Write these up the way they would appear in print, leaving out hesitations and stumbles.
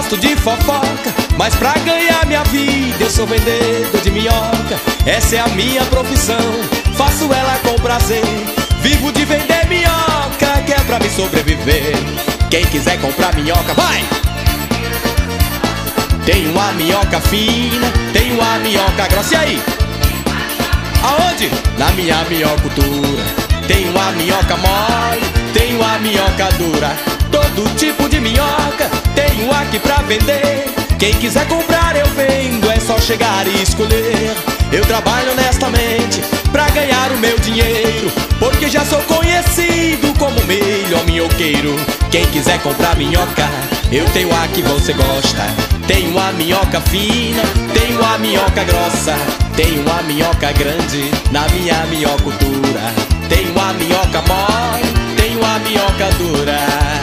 gosto de fofoca, mas pra ganhar minha vida eu sou vendedor de minhoca. Essa é a minha profissão, faço ela com prazer. Vivo de vender minhoca, que é pra me sobreviver. Quem quiser comprar minhoca, vai! Tem uma minhoca fina, tem uma minhoca grossa. E aí? Aonde? Na minha minhocultura. Tem uma minhoca mole, tem uma minhoca dura. Todo tipo de minhoca tenho aqui pra vender. Quem quiser comprar eu vendo, é só chegar e escolher. Eu trabalho honestamente pra ganhar o meu dinheiro, porque já sou conhecido como melhor minhoqueiro. Quem quiser comprar minhoca, eu tenho a que você gosta. Tenho a minhoca fina, tenho a minhoca grossa. Tenho a minhoca grande na minha minhocultura. Tenho a minhoca mole, tenho a minhoca dura.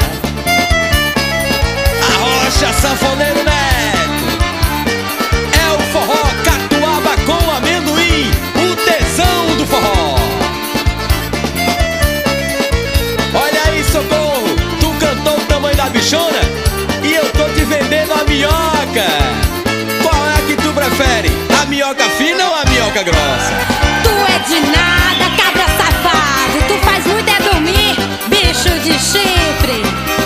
Arrocha, sanfoneiro Neto, é o forró catuaba com amendoim, o tesão do forró. Olha aí, Socorro, tu cantou o tamanho da bichona e eu tô te vendendo a minhoca. Qual é a que tu prefere, a minhoca fina ou a minhoca grossa? Tu é de nada, cabra safado, tu faz muito é dormir, bicho de chifre.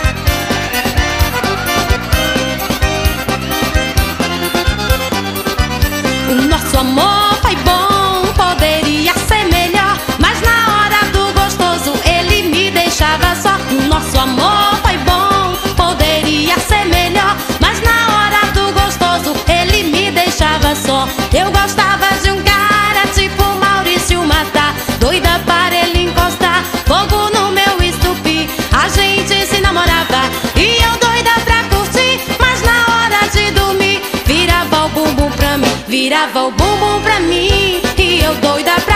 O nosso amor foi bom, poderia ser melhor, mas na hora do gostoso ele me deixava só. O nosso amor foi bom, poderia ser melhor, mas na hora do gostoso ele me deixava só. Eu gostava de um cara tipo Maurício Matar, doida para ele encostar fogo no meu estupi. A gente se namorava e eu doida pra curtir, mas na hora de dormir virava o bumbum pra mim, virava o bumbum pra mim, e eu doida pra